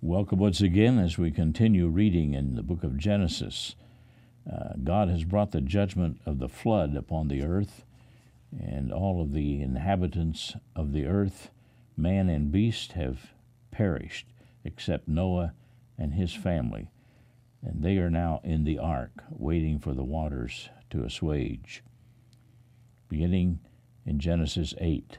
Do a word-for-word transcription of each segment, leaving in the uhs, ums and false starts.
Welcome once again as we continue reading in the book of Genesis. Uh, God has brought the judgment of the flood upon the earth, and all of the inhabitants of the earth, man and beast, have perished except Noah and his family. And they are now in the ark, waiting for the waters to assuage. Beginning in Genesis eight.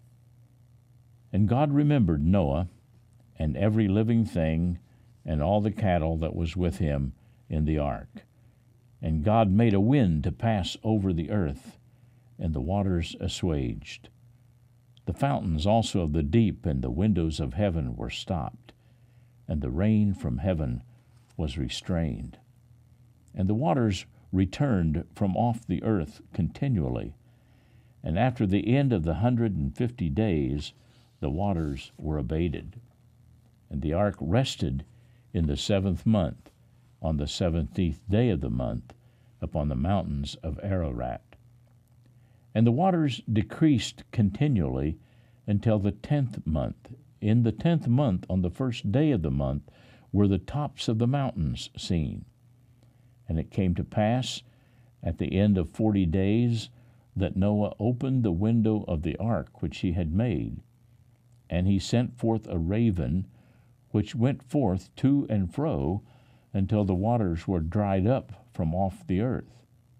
And God remembered Noah and every living thing, and all the cattle that was with him in the ark. And God made a wind to pass over the earth, and the waters assuaged. The fountains also of the deep and the windows of heaven were stopped, and the rain from heaven was restrained. And the waters returned from off the earth continually. And after the end of the hundred and fifty days, the waters were abated. And the ark rested in the seventh month, on the seventeenth day of the month, upon the mountains of Ararat. And the waters decreased continually until the tenth month. In the tenth month, on the first day of the month, were the tops of the mountains seen. And it came to pass, at the end of forty days, that Noah opened the window of the ark which he had made. And he sent forth a raven, which went forth to and fro until the waters were dried up from off the earth.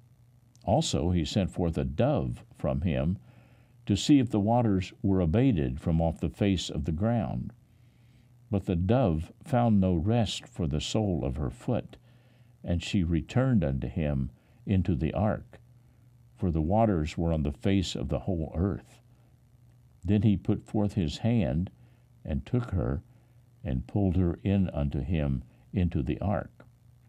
Also he sent forth a dove from him to see if the waters were abated from off the face of the ground. But the dove found no rest for the sole of her foot, and she returned unto him into the ark, for the waters were on the face of the whole earth. Then he put forth his hand, and took her, and pulled her in unto him into the ark.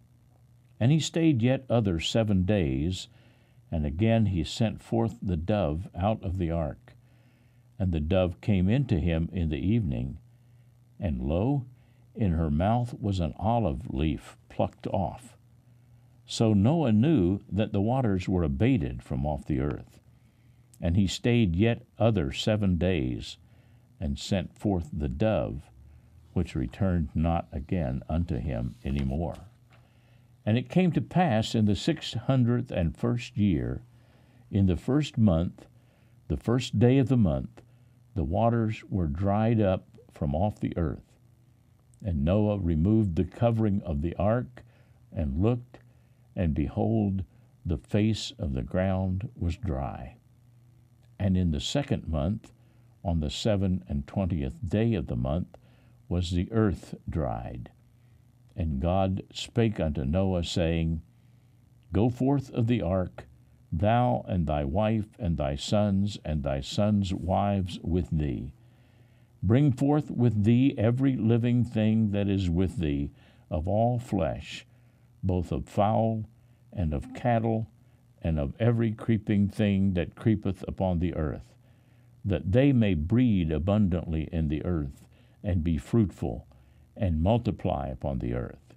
And he stayed yet other seven days, and again he sent forth the dove out of the ark. And the dove came into him in the evening, and lo, in her mouth was an olive leaf plucked off. So Noah knew that the waters were abated from off the earth. And he stayed yet other seven days, and sent forth the dove, which returned not again unto him any more. And it came to pass in the six hundredth and first year, in the first month, the first day of the month, the waters were dried up from off the earth. And Noah removed the covering of the ark, and looked, and behold, the face of the ground was dry. And in the second month, on the seven and twentieth day of the month, was the earth dried. And God spake unto Noah, saying, Go forth of the ark, thou and thy wife and thy sons and thy sons' wives with thee. Bring forth with thee every living thing that is with thee, of all flesh, both of fowl and of cattle, and of every creeping thing that creepeth upon the earth, that they may breed abundantly in the earth, and be fruitful, and multiply upon the earth.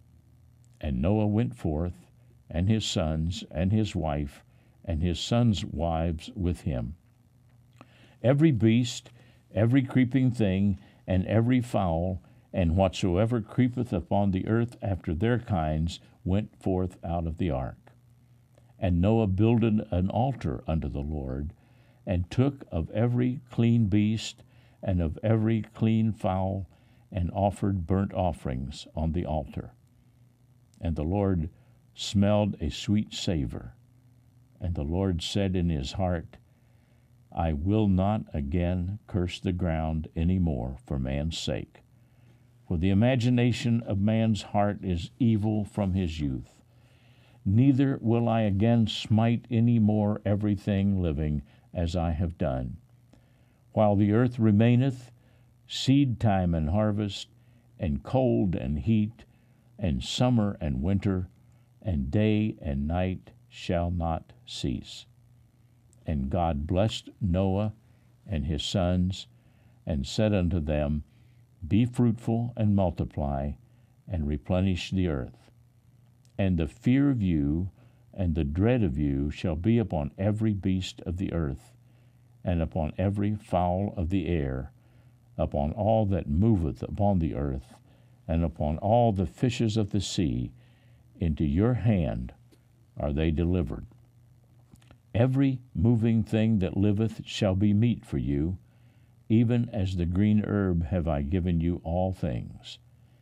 And Noah went forth, and his sons, and his wife, and his sons' wives with him. Every beast, every creeping thing, and every fowl, and whatsoever creepeth upon the earth after their kinds, went forth out of the ark. And Noah builded an altar unto the Lord, and took of every clean beast, and of every clean fowl, and offered burnt offerings on the altar. And the Lord smelled a sweet savor. And the Lord said in his heart, I will not again curse the ground any more for man's sake. For the imagination of man's heart is evil from his youth. Neither will I again smite any more everything living as I have done. While the earth remaineth, seed time and harvest, and cold and heat, and summer and winter, and day and night shall not cease. And God blessed Noah and his sons, and said unto them, Be fruitful and multiply, and replenish the earth. And the fear of you and the dread of you shall be upon every beast of the earth, and upon every fowl of the air, upon all that moveth upon the earth, and upon all the fishes of the sea. Into your hand are they delivered. Every moving thing that liveth shall be meat for you, even as the green herb have I given you all things.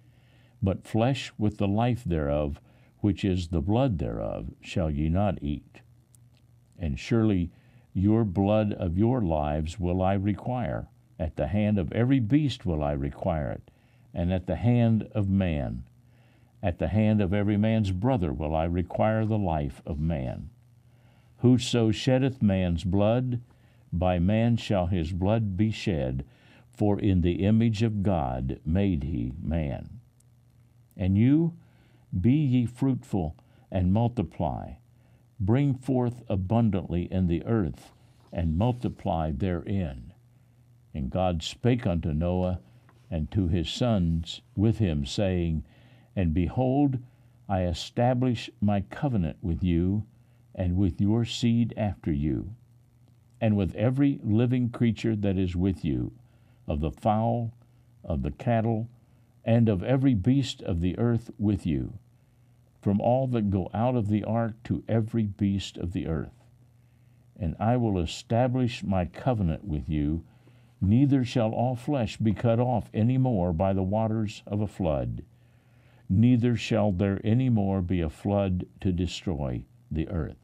But flesh with the life thereof, which is the blood thereof, shall ye not eat. And surely your blood of your lives will I require. At the hand of every beast will I require it, and at the hand of man. At the hand of every man's brother will I require the life of man. Whoso sheddeth man's blood, by man shall his blood be shed, for in the image of God made he man. And you, be ye fruitful and multiply, bring forth abundantly in the earth, and multiply therein. And God spake unto Noah and to his sons with him, saying, And behold, I establish my covenant with you, and with your seed after you, and with every living creature that is with you, of the fowl, of the cattle, and of every beast of the earth with you, from all that go out of the ark to every beast of the earth. And I will establish my covenant with you, neither shall all flesh be cut off any more by the waters of a flood, neither shall there any more be a flood to destroy the earth.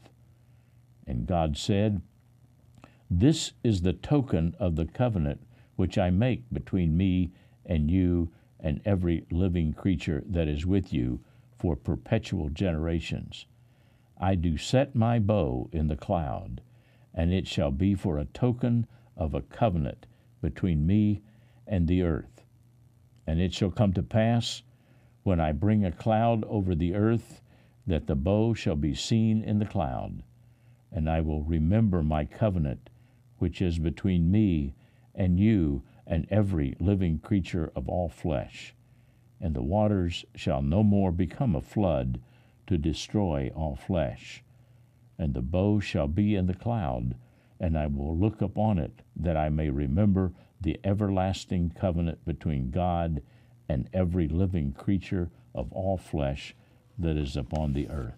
And God said, This is the token of the covenant which I make between me and you and every living creature that is with you for perpetual generations. I do set my bow in the cloud, and it shall be for a token of a covenant between me and the earth. And it shall come to pass, when I bring a cloud over the earth, that the bow shall be seen in the cloud. And I will remember my covenant, which is between me and you and every living creature of all flesh. And the waters shall no more become a flood to destroy all flesh. And the bow shall be in the cloud, and I will look upon it, that I may remember the everlasting covenant between God and every living creature of all flesh that is upon the earth.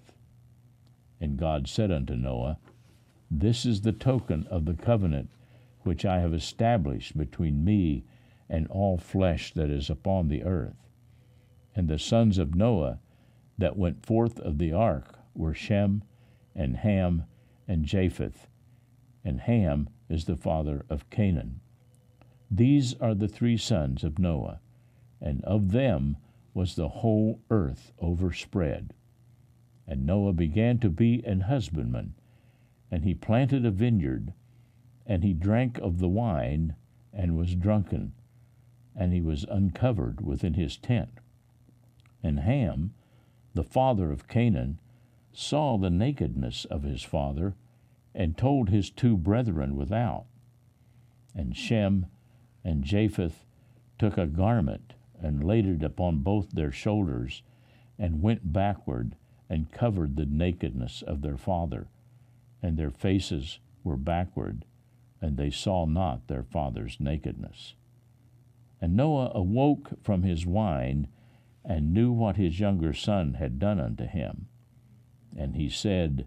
And God said unto Noah, This is the token of the covenant which I have established between me and all flesh that is upon the earth. And the sons of Noah that went forth of the ark were Shem, and Ham, and Japheth. And Ham is the father of Canaan. These are the three sons of Noah, and of them was the whole earth overspread. And Noah began to be an husbandman, and he planted a vineyard, and he drank of the wine, and was drunken, and he was uncovered within his tent. And Ham, the father of Canaan, saw the nakedness of his father, and told his two brethren without. And Shem and Japheth took a garment, and laid it upon both their shoulders, and went backward, and covered the nakedness of their father, and their faces were backward, and they saw not their father's nakedness. And Noah awoke from his wine, and knew what his younger son had done unto him. And he said,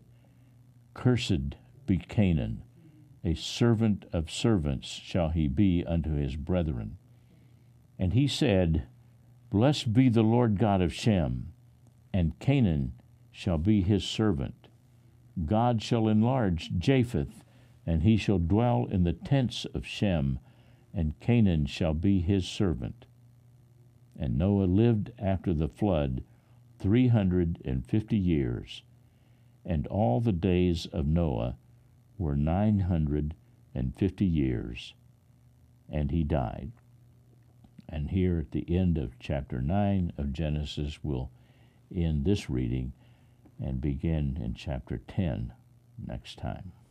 Cursed be Canaan, a servant of servants shall he be unto his brethren. And he said, Blessed be the Lord God of Shem, and Canaan shall be his servant. God shall enlarge Japheth, and he shall dwell in the tents of Shem, and Canaan shall be his servant. And Noah lived after the flood three hundred and fifty years, and all the days of Noah were nine hundred and fifty years, and he died. And here at the end of chapter nine of Genesis, we'll end this reading and begin in chapter ten next time.